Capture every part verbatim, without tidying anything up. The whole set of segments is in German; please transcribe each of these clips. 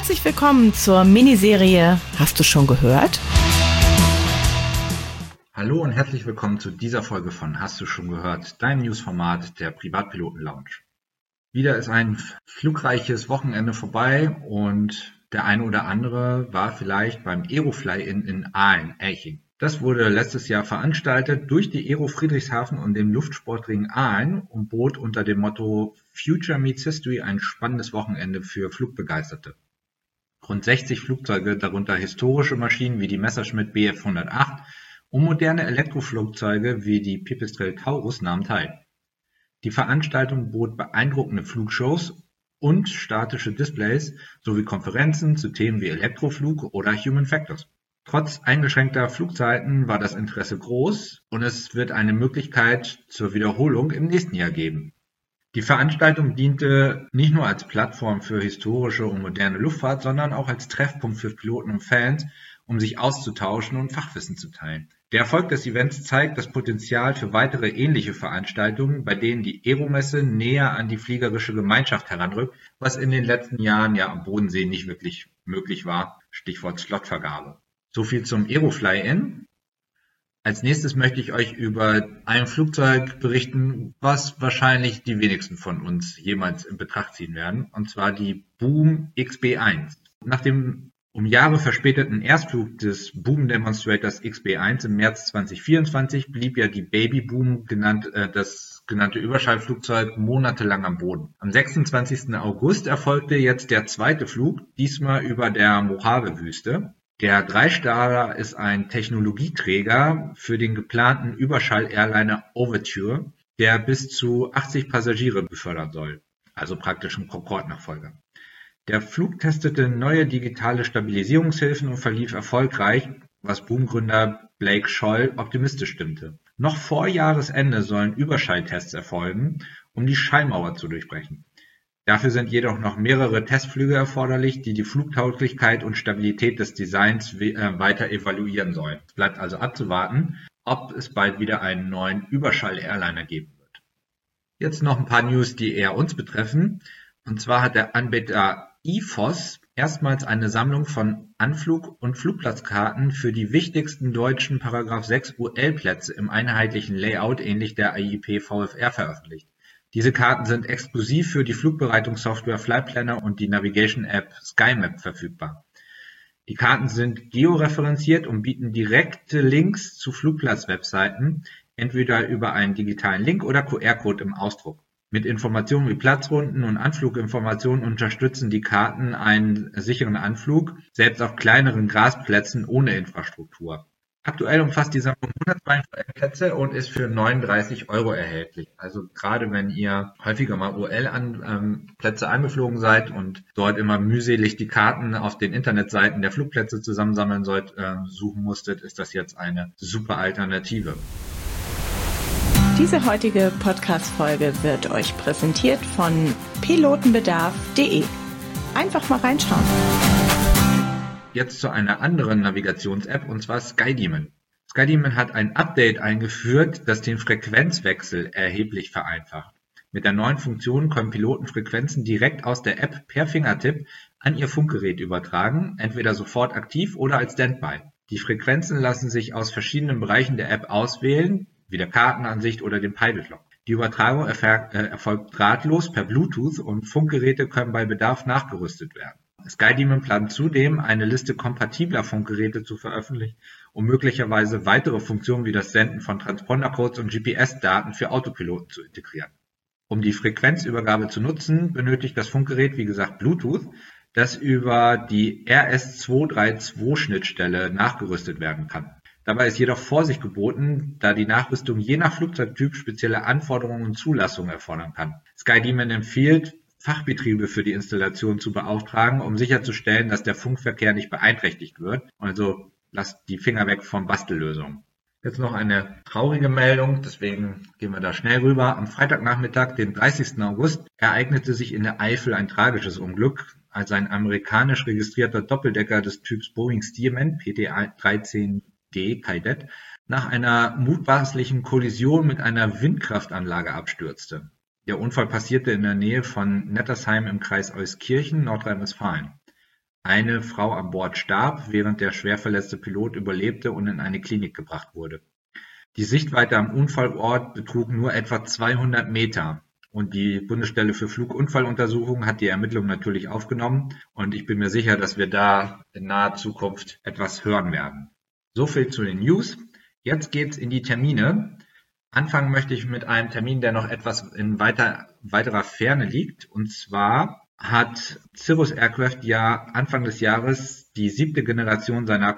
Herzlich willkommen zur Miniserie Hast du schon gehört? Hallo und herzlich willkommen zu dieser Folge von Hast du schon gehört, deinem Newsformat der Privatpiloten Lounge. Wieder ist ein flugreiches Wochenende vorbei und der eine oder andere war vielleicht beim Aerofly-In in Aalen-Elching. Das wurde letztes Jahr veranstaltet durch die Aero Friedrichshafen und den Luftsportring Aalen und bot unter dem Motto Future Meets History ein spannendes Wochenende für Flugbegeisterte. Rund sechzig Flugzeuge, darunter historische Maschinen wie die Messerschmitt B F hundertacht und moderne Elektroflugzeuge wie die Pipistrel Taurus nahmen teil. Die Veranstaltung bot beeindruckende Flugshows und statische Displays sowie Konferenzen zu Themen wie Elektroflug oder Human Factors. Trotz eingeschränkter Flugzeiten war das Interesse groß und es wird eine Möglichkeit zur Wiederholung im nächsten Jahr geben. Die Veranstaltung diente nicht nur als Plattform für historische und moderne Luftfahrt, sondern auch als Treffpunkt für Piloten und Fans, um sich auszutauschen und Fachwissen zu teilen. Der Erfolg des Events zeigt das Potenzial für weitere ähnliche Veranstaltungen, bei denen die Aeromesse näher an die fliegerische Gemeinschaft heranrückt, was in den letzten Jahren ja am Bodensee nicht wirklich möglich war, Stichwort Slotvergabe. So viel zum Aerofly-In. Als nächstes möchte ich euch über ein Flugzeug berichten, was wahrscheinlich die wenigsten von uns jemals in Betracht ziehen werden, und zwar die Boom X B eins. Nach dem um Jahre verspäteten Erstflug des Boom Demonstrators X B eins im März zweitausendvierundzwanzig blieb ja die Baby Boom, genannt, äh, das genannte Überschallflugzeug, monatelang am Boden. Am sechsundzwanzigsten August erfolgte jetzt der zweite Flug, diesmal über der Mojave-Wüste. Der Dreistarter ist ein Technologieträger für den geplanten Überschall-Airliner Overture, der bis zu achtzig Passagiere befördern soll, also praktisch ein Concorde-Nachfolger. Der Flug testete neue digitale Stabilisierungshilfen und verlief erfolgreich, was Boom-Gründer Blake Scholl optimistisch stimmte. Noch vor Jahresende sollen Überschalltests erfolgen, um die Schallmauer zu durchbrechen. Dafür sind jedoch noch mehrere Testflüge erforderlich, die die Flugtauglichkeit und Stabilität des Designs weiter evaluieren sollen. Es bleibt also abzuwarten, ob es bald wieder einen neuen Überschall-Airliner geben wird. Jetzt noch ein paar News, die eher uns betreffen. Und zwar hat der Anbieter I F O S erstmals eine Sammlung von Anflug- und Flugplatzkarten für die wichtigsten deutschen Paragraph sechs U L-Plätze im einheitlichen Layout ähnlich der A I P V F R veröffentlicht. Diese Karten sind exklusiv für die Flugbereitungssoftware Flightplanner und die Navigation-App SkyMap verfügbar. Die Karten sind georeferenziert und bieten direkte Links zu Flugplatz-Webseiten, entweder über einen digitalen Link oder Q R-Code im Ausdruck. Mit Informationen wie Platzrunden und Anfluginformationen unterstützen die Karten einen sicheren Anflug, selbst auf kleineren Grasplätzen ohne Infrastruktur. Aktuell umfasst die Sammlung hundertzweiundvierzig Plätze und ist für neununddreißig Euro erhältlich. Also gerade wenn ihr häufiger mal U L-Plätze an, angeflogen seid und dort immer mühselig die Karten auf den Internetseiten der Flugplätze zusammensammeln sollt, äh, suchen musstet, ist das jetzt eine super Alternative. Diese heutige Podcast-Folge wird euch präsentiert von pilotenbedarf punkt de. Einfach mal reinschauen. Jetzt zu einer anderen Navigations-App, und zwar SkyDemon. SkyDemon hat ein Update eingeführt, das den Frequenzwechsel erheblich vereinfacht. Mit der neuen Funktion können Piloten Frequenzen direkt aus der App per Fingertipp an ihr Funkgerät übertragen, entweder sofort aktiv oder als Standby. Die Frequenzen lassen sich aus verschiedenen Bereichen der App auswählen, wie der Kartenansicht oder dem Pilot Log. Die Übertragung erfolgt, äh, erfolgt drahtlos per Bluetooth und Funkgeräte können bei Bedarf nachgerüstet werden. SkyDemon plant zudem, eine Liste kompatibler Funkgeräte zu veröffentlichen, um möglicherweise weitere Funktionen wie das Senden von Transpondercodes und G P S-Daten für Autopiloten zu integrieren. Um die Frequenzübergabe zu nutzen, benötigt das Funkgerät, wie gesagt, Bluetooth, das über die R S zweihunderzweiunddreißig-Schnittstelle nachgerüstet werden kann. Dabei ist jedoch Vorsicht geboten, da die Nachrüstung je nach Flugzeugtyp spezielle Anforderungen und Zulassungen erfordern kann. SkyDemon empfiehlt, Fachbetriebe für die Installation zu beauftragen, um sicherzustellen, dass der Funkverkehr nicht beeinträchtigt wird. Also lasst die Finger weg von Bastellösungen. Jetzt noch eine traurige Meldung, deswegen gehen wir da schnell rüber. Am Freitagnachmittag, den dreißigsten August, ereignete sich in der Eifel ein tragisches Unglück, als ein amerikanisch registrierter Doppeldecker des Typs Boeing Stearman P T dreizehn D Cadet nach einer mutmaßlichen Kollision mit einer Windkraftanlage abstürzte. Der Unfall passierte in der Nähe von Nettersheim im Kreis Euskirchen, Nordrhein-Westfalen. Eine Frau an Bord starb, während der schwer verletzte Pilot überlebte und in eine Klinik gebracht wurde. Die Sichtweite am Unfallort betrug nur etwa zweihundert Meter. Und die Bundesstelle für Flugunfalluntersuchungen hat die Ermittlungen natürlich aufgenommen. Und ich bin mir sicher, dass wir da in naher Zukunft etwas hören werden. So viel zu den News. Jetzt geht's in die Termine. Anfangen möchte ich mit einem Termin, der noch etwas in weiter, weiterer Ferne liegt. Und zwar hat Cirrus Aircraft ja Anfang des Jahres die siebte Generation seiner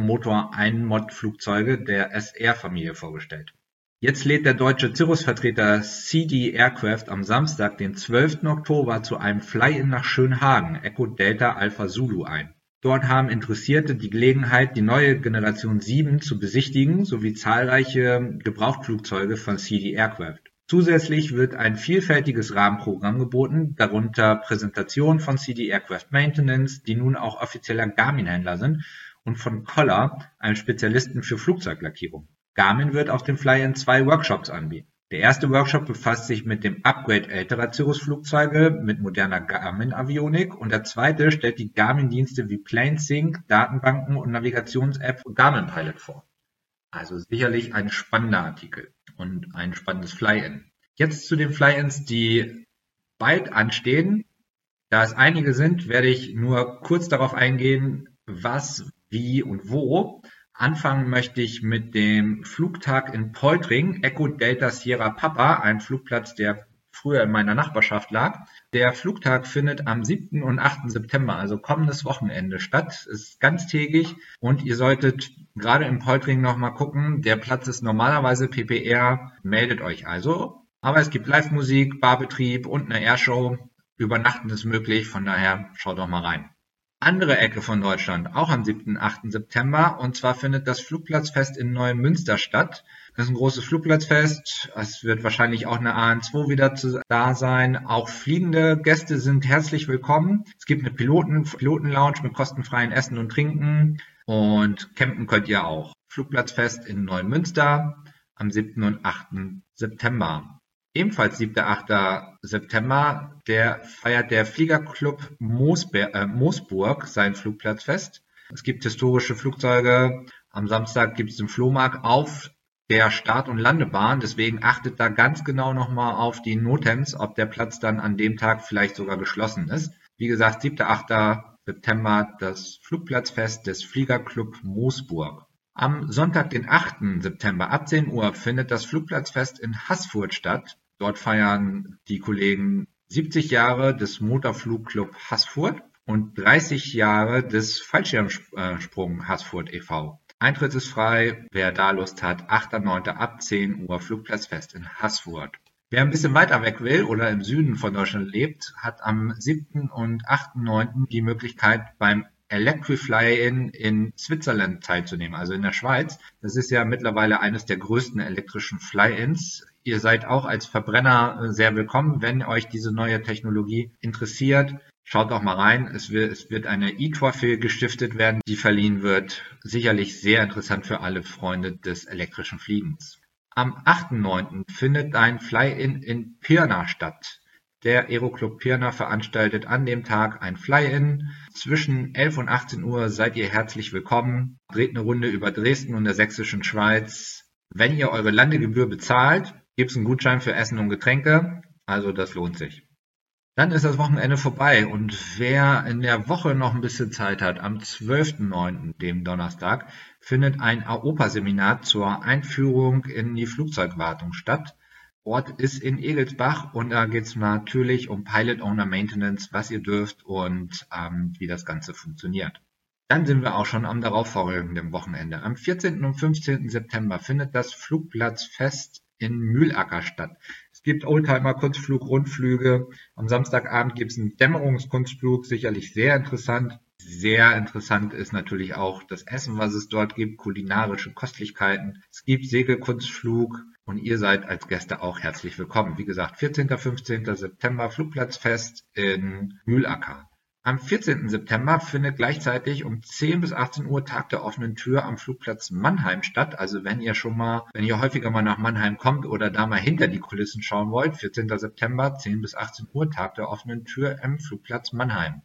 Kolben-Motor-Einmod-Flugzeuge der S R-Familie vorgestellt. Jetzt lädt der deutsche Cirrus-Vertreter C D Aircraft am Samstag, den zwölften Oktober, zu einem Fly-In nach Schönhagen, Echo Delta Alpha Zulu ein. Dort haben Interessierte die Gelegenheit, die neue Generation sieben zu besichtigen, sowie zahlreiche Gebrauchtflugzeuge von C D Aircraft. Zusätzlich wird ein vielfältiges Rahmenprogramm geboten, darunter Präsentationen von C D Aircraft Maintenance, die nun auch offizieller Garmin-Händler sind, und von Collar, einem Spezialisten für Flugzeuglackierung. Garmin wird auf dem Fly-In zwei Workshops anbieten. Der erste Workshop befasst sich mit dem Upgrade älterer Cirrus-Flugzeuge mit moderner Garmin-Avionik und der zweite stellt die Garmin-Dienste wie PlaneSync, Datenbanken und Navigations-App Garmin Pilot vor. Also sicherlich ein spannender Artikel und ein spannendes Fly-In. Jetzt zu den Fly-Ins, die bald anstehen. Da es einige sind, werde ich nur kurz darauf eingehen, was, wie und wo. Anfangen möchte ich mit dem Flugtag in Poltring, Echo Delta Sierra Papa, ein Flugplatz, der früher in meiner Nachbarschaft lag. Der Flugtag findet am siebten und achten September, also kommendes Wochenende, statt. Es ist ganztägig und ihr solltet gerade in Poltring nochmal gucken. Der Platz ist normalerweise P P R, meldet euch also. Aber es gibt Live-Musik, Barbetrieb und eine Airshow. Übernachten ist möglich, von daher schaut doch mal rein. Andere Ecke von Deutschland, auch am siebten und achten September, und zwar findet das Flugplatzfest in Neumünster statt. Das ist ein großes Flugplatzfest, es wird wahrscheinlich auch eine A N zwei wieder zu, da sein. Auch fliegende Gäste sind herzlich willkommen. Es gibt eine Piloten, Pilotenlounge mit kostenfreien Essen und Trinken und campen könnt ihr auch. Flugplatzfest in Neumünster am siebten und achten September. Ebenfalls siebten und achten September, der feiert der Fliegerclub Moosber- äh, Moosburg sein Flugplatzfest. Es gibt historische Flugzeuge. Am Samstag gibt es den Flohmarkt auf der Start- und Landebahn. Deswegen achtet da ganz genau nochmal auf die Notems, ob der Platz dann an dem Tag vielleicht sogar geschlossen ist. Wie gesagt, siebten und achten September das Flugplatzfest des Fliegerclub Moosburg. Am Sonntag, den achten September ab zehn Uhr findet das Flugplatzfest in Haßfurt statt. Dort feiern die Kollegen siebzig Jahre des Motorflugclub Haßfurt und dreißig Jahre des Fallschirmsprung Haßfurt e V Eintritt ist frei, wer da Lust hat, achter neunter ab zehn Uhr Flugplatzfest in Haßfurt. Wer ein bisschen weiter weg will oder im Süden von Deutschland lebt, hat am siebten und achten neunten die Möglichkeit, beim Electrifly-In in Switzerland teilzunehmen, also in der Schweiz. Das ist ja mittlerweile eines der größten elektrischen Fly-Ins. Ihr seid auch als Verbrenner sehr willkommen, wenn euch diese neue Technologie interessiert. Schaut doch mal rein. Es wird, es wird eine E-Trophy gestiftet werden, die verliehen wird. Sicherlich sehr interessant für alle Freunde des elektrischen Fliegens. Am achten neunten findet ein Fly-In in Pirna statt. Der Aeroclub Pirna veranstaltet an dem Tag ein Fly-In. Zwischen elf und achtzehn Uhr seid ihr herzlich willkommen. Dreht eine Runde über Dresden und der sächsischen Schweiz. Wenn ihr eure Landegebühr bezahlt, gibt es einen Gutschein für Essen und Getränke. Also das lohnt sich. Dann ist das Wochenende vorbei und wer in der Woche noch ein bisschen Zeit hat, am zwölften neunten, dem Donnerstag, findet ein A O P A-Seminar zur Einführung in die Flugzeugwartung statt. Ort ist in Egelsbach und da geht es natürlich um Pilot Owner Maintenance, was ihr dürft und ähm, wie das Ganze funktioniert. Dann sind wir auch schon am darauffolgenden Wochenende. Am vierzehnten und fünfzehnten September findet das Flugplatzfest in Mühlacker statt. Es gibt Oldtimer-Kunstflug, Rundflüge. Am Samstagabend gibt es einen Dämmerungskunstflug, sicherlich sehr interessant. Sehr interessant ist natürlich auch das Essen, was es dort gibt, kulinarische Köstlichkeiten. Es gibt Segelkunstflug und ihr seid als Gäste auch herzlich willkommen. Wie gesagt, vierzehnten und fünfzehnten September Flugplatzfest in Mühlacker. Am vierzehnten September findet gleichzeitig um zehn bis achtzehn Uhr Tag der offenen Tür am Flugplatz Mannheim statt. Also wenn ihr schon mal, wenn ihr häufiger mal nach Mannheim kommt oder da mal hinter die Kulissen schauen wollt, vierzehnten September, zehn bis achtzehn Uhr Tag der offenen Tür am Flugplatz Mannheim.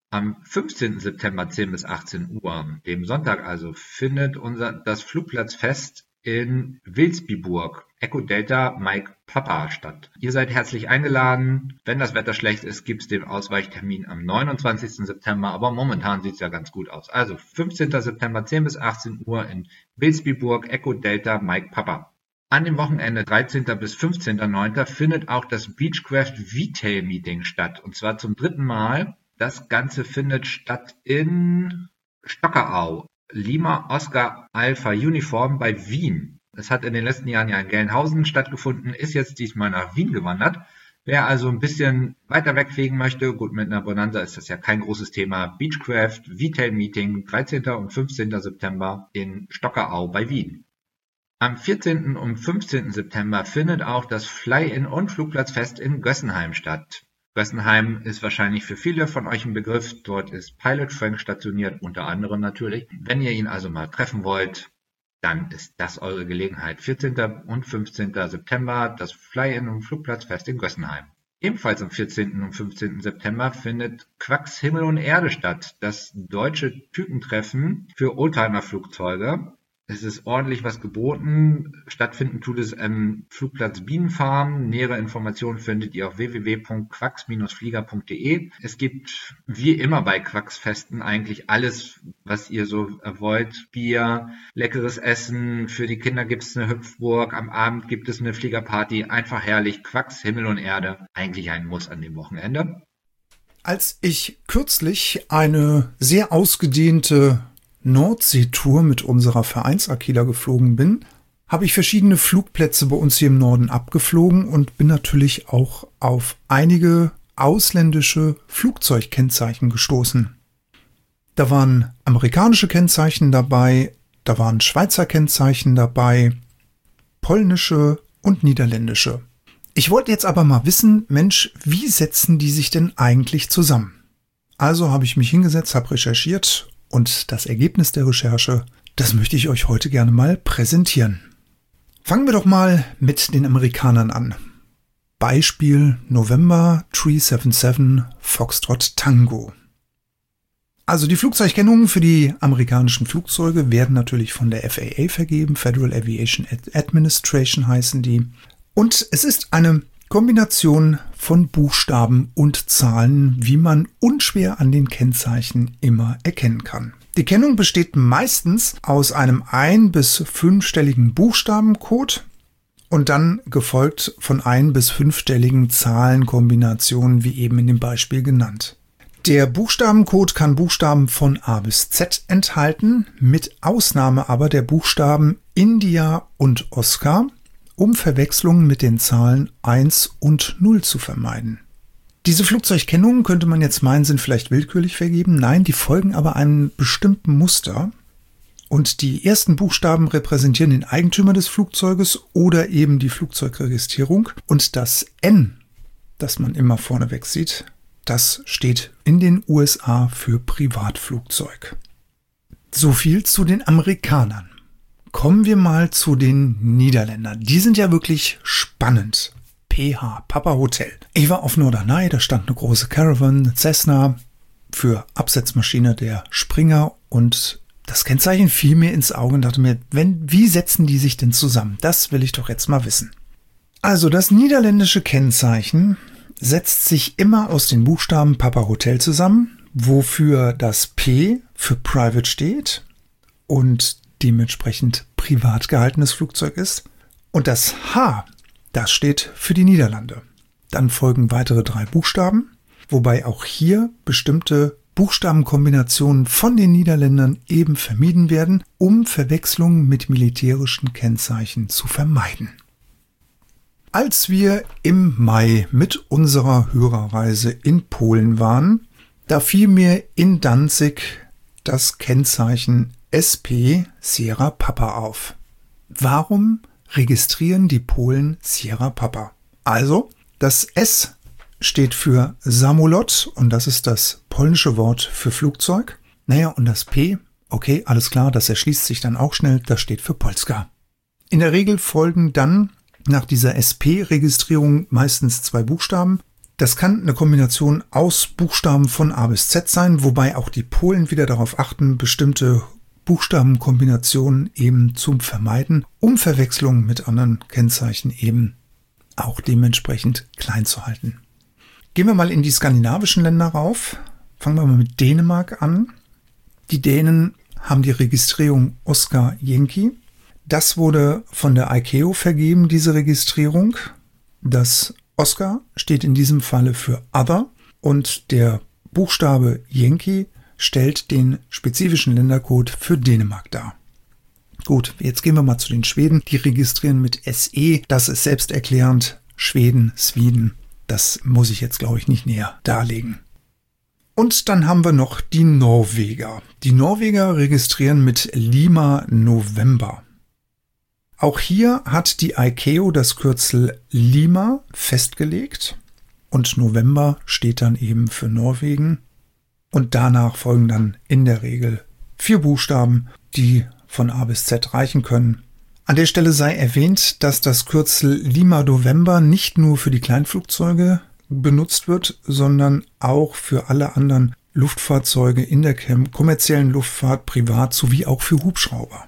Am fünfzehnten September zehn bis achtzehn Uhr, dem Sonntag also, findet unser das Flugplatzfest in Wilsbiburg, Echo Delta Mike Papa statt. Ihr seid herzlich eingeladen. Wenn das Wetter schlecht ist, gibt es den Ausweichtermin am neunundzwanzigsten September, aber momentan sieht es ja ganz gut aus. Also fünfzehnten September zehn bis achtzehn Uhr in Wilsbiburg, Echo Delta Mike Papa. An dem Wochenende dreizehnten bis fünfzehnten neunten findet auch das Beechcraft V-Tail Meeting statt, und zwar zum dritten Mal. Das Ganze findet statt in Stockerau, Lima Oscar Alpha Uniform bei Wien. Es hat in den letzten Jahren ja in Gelnhausen stattgefunden, ist jetzt diesmal nach Wien gewandert. Wer also ein bisschen weiter wegfliegen möchte, gut, mit einer Bonanza ist das ja kein großes Thema. Beechcraft V-Tail Meeting, dreizehnten und fünfzehnten September in Stockerau bei Wien. Am vierzehnten und fünfzehnten September findet auch das Fly-In- und Flugplatzfest in Gössenheim statt. Gössenheim ist wahrscheinlich für viele von euch ein Begriff. Dort ist Pilot Frank stationiert, unter anderem natürlich. Wenn ihr ihn also mal treffen wollt, dann ist das eure Gelegenheit. vierzehnten und fünfzehnten September das Fly-In- und Flugplatzfest in Gössenheim. Ebenfalls am vierzehnten und fünfzehnten September findet Quacks Himmel und Erde statt, das deutsche Typentreffen für Oldtimer-Flugzeuge. Es ist ordentlich was geboten. Stattfinden tut es am Flugplatz Bienenfarm. Nähere Informationen findet ihr auf w w w punkt quacks flieger punkt d e. Es gibt wie immer bei Quacksfesten eigentlich alles, was ihr so wollt. Bier, leckeres Essen. Für die Kinder gibt es eine Hüpfburg. Am Abend gibt es eine Fliegerparty. Einfach herrlich. Quacks, Himmel und Erde. Eigentlich ein Muss an dem Wochenende. Als ich kürzlich eine sehr ausgedehnte Nordseetour mit unserer Vereins-Aquila geflogen bin, habe ich verschiedene Flugplätze bei uns hier im Norden abgeflogen und bin natürlich auch auf einige ausländische Flugzeugkennzeichen gestoßen. Da waren amerikanische Kennzeichen dabei, da waren Schweizer Kennzeichen dabei, polnische und niederländische. Ich wollte jetzt aber mal wissen, Mensch, wie setzen die sich denn eigentlich zusammen? Also habe ich mich hingesetzt, habe recherchiert. Und das Ergebnis der Recherche, das möchte ich euch heute gerne mal präsentieren. Fangen wir doch mal mit den Amerikanern an. Beispiel November drei sieben sieben Foxtrot Tango. Also die Flugzeugkennungen für die amerikanischen Flugzeuge werden natürlich von der F A A vergeben. Federal Aviation Administration heißen die. Und es ist eine Kombination von Buchstaben und Zahlen, wie man unschwer an den Kennzeichen immer erkennen kann. Die Kennung besteht meistens aus einem ein- bis fünfstelligen Buchstabencode und dann gefolgt von ein- bis fünfstelligen Zahlenkombinationen, wie eben in dem Beispiel genannt. Der Buchstabencode kann Buchstaben von A bis Z enthalten, mit Ausnahme aber der Buchstaben India und Oscar, um Verwechslungen mit den Zahlen eins und null zu vermeiden. Diese Flugzeugkennungen, könnte man jetzt meinen, sind vielleicht willkürlich vergeben. Nein, die folgen aber einem bestimmten Muster. Und die ersten Buchstaben repräsentieren den Eigentümer des Flugzeuges oder eben die Flugzeugregistrierung. Und das N, das man immer vorneweg sieht, das steht in den U S A für Privatflugzeug. So viel zu den Amerikanern. Kommen wir mal zu den Niederländern. Die sind ja wirklich spannend. P H, Papa Hotel. Ich war auf Norderney, da stand eine große Caravan, Cessna, für Absetzmaschine der Springer, und das Kennzeichen fiel mir ins Auge und dachte mir, wenn, wie setzen die sich denn zusammen? Das will ich doch jetzt mal wissen. Also das niederländische Kennzeichen setzt sich immer aus den Buchstaben Papa Hotel zusammen, wofür das P für Private steht und dementsprechend privat gehaltenes Flugzeug ist. Und das H, das steht für die Niederlande. Dann folgen weitere drei Buchstaben, wobei auch hier bestimmte Buchstabenkombinationen von den Niederländern eben vermieden werden, um Verwechslungen mit militärischen Kennzeichen zu vermeiden. Als wir im Mai mit unserer Hörerreise in Polen waren, da fiel mir in Danzig das Kennzeichen S P Sierra Papa auf. Warum registrieren die Polen Sierra Papa? Also, das S steht für Samolot und das ist das polnische Wort für Flugzeug. Naja, und das P, okay, alles klar, das erschließt sich dann auch schnell, das steht für Polska. In der Regel folgen dann nach dieser S P-Registrierung meistens zwei Buchstaben. Das kann eine Kombination aus Buchstaben von A bis Z sein, wobei auch die Polen wieder darauf achten, bestimmte Buchstabenkombinationen eben zu vermeiden, um Verwechslungen mit anderen Kennzeichen eben auch dementsprechend klein zu halten. Gehen wir mal in die skandinavischen Länder rauf. Fangen wir mal mit Dänemark an. Die Dänen haben die Registrierung Oscar Yankee. Das wurde von der I C A O vergeben, diese Registrierung. Das Oscar steht in diesem Falle für Other und der Buchstabe Yankee stellt den spezifischen Ländercode für Dänemark dar. Gut, jetzt gehen wir mal zu den Schweden. Die registrieren mit S E. Das ist selbsterklärend. Schweden, Sweden. Das muss ich jetzt, glaube ich, nicht näher darlegen. Und dann haben wir noch die Norweger. Die Norweger registrieren mit Lima November. Auch hier hat die I C A O das Kürzel Lima festgelegt und November steht dann eben für Norwegen. Und danach folgen dann in der Regel vier Buchstaben, die von A bis Z reichen können. An der Stelle sei erwähnt, dass das Kürzel Lima November nicht nur für die Kleinflugzeuge benutzt wird, sondern auch für alle anderen Luftfahrzeuge in der kommerziellen Luftfahrt, privat sowie auch für Hubschrauber.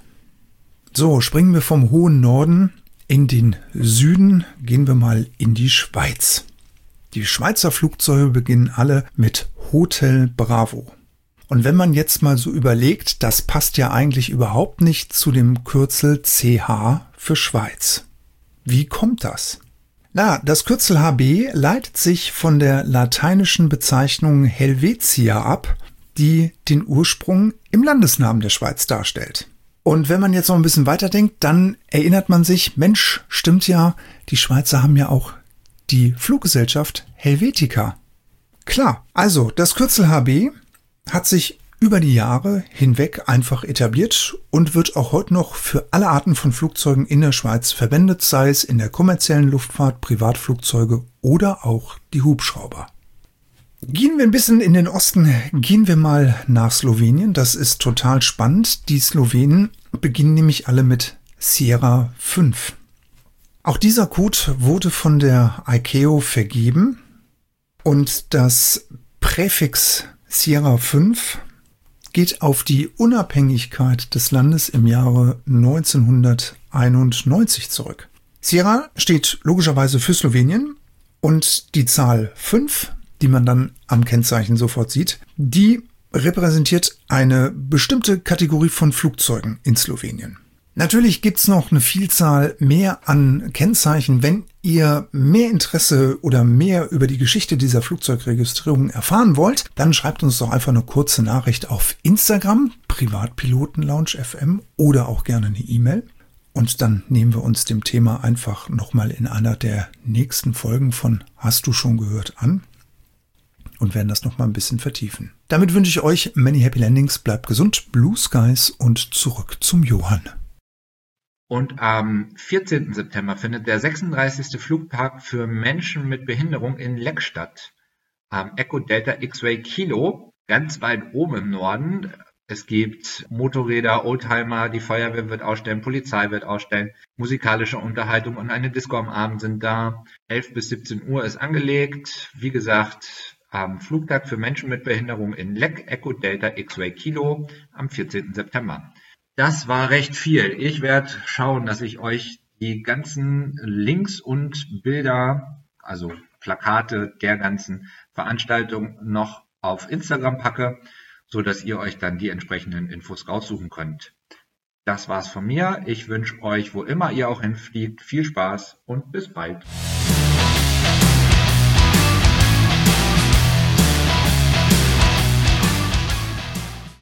So, springen wir vom hohen Norden in den Süden, gehen wir mal in die Schweiz. Die Schweizer Flugzeuge beginnen alle mit Hotel Bravo. Und wenn man jetzt mal so überlegt, das passt ja eigentlich überhaupt nicht zu dem Kürzel C H für Schweiz. Wie kommt das? Na, das Kürzel H B leitet sich von der lateinischen Bezeichnung Helvetia ab, die den Ursprung im Landesnamen der Schweiz darstellt. Und wenn man jetzt noch ein bisschen weiterdenkt, dann erinnert man sich, Mensch, stimmt ja, die Schweizer haben ja auch die Fluggesellschaft Helvetica. Klar, also das Kürzel H B hat sich über die Jahre hinweg einfach etabliert und wird auch heute noch für alle Arten von Flugzeugen in der Schweiz verwendet, sei es in der kommerziellen Luftfahrt, Privatflugzeuge oder auch die Hubschrauber. Gehen wir ein bisschen in den Osten, gehen wir mal nach Slowenien. Das ist total spannend. Die Slowenen beginnen nämlich alle mit Sierra fünf. Auch dieser Code wurde von der I C A O vergeben und das Präfix Sierra fünf geht auf die Unabhängigkeit des Landes im Jahre neunzehnhunderteinundneunzig zurück. Sierra steht logischerweise für Slowenien und die Zahl fünf, die man dann am Kennzeichen sofort sieht, die repräsentiert eine bestimmte Kategorie von Flugzeugen in Slowenien. Natürlich gibt's noch eine Vielzahl mehr an Kennzeichen. Wenn ihr mehr Interesse oder mehr über die Geschichte dieser Flugzeugregistrierung erfahren wollt, dann schreibt uns doch einfach eine kurze Nachricht auf Instagram, Privatpilotenlounge F M oder auch gerne eine E-Mail. Und dann nehmen wir uns dem Thema einfach nochmal in einer der nächsten Folgen von Hast du schon gehört an und werden das nochmal ein bisschen vertiefen. Damit wünsche ich euch many happy landings, bleibt gesund, Blue Skies und zurück zum Johann. Und am vierzehnten September findet der sechsunddreißigste Flugtag für Menschen mit Behinderung in Leck statt. Am Echo Delta X-Ray Kilo, ganz weit oben im Norden. Es gibt Motorräder, Oldtimer, die Feuerwehr wird ausstellen, Polizei wird ausstellen, musikalische Unterhaltung und eine Disco am Abend sind da. elf bis siebzehn Uhr ist angelegt. Wie gesagt, am Flugtag für Menschen mit Behinderung in Leck, Echo Delta X-Ray Kilo am vierzehnten September. Das war recht viel. Ich werde schauen, dass ich euch die ganzen Links und Bilder, also Plakate der ganzen Veranstaltung noch auf Instagram packe, so dass ihr euch dann die entsprechenden Infos raussuchen könnt. Das war's von mir. Ich wünsche euch, wo immer ihr auch hinfliegt, viel Spaß und bis bald.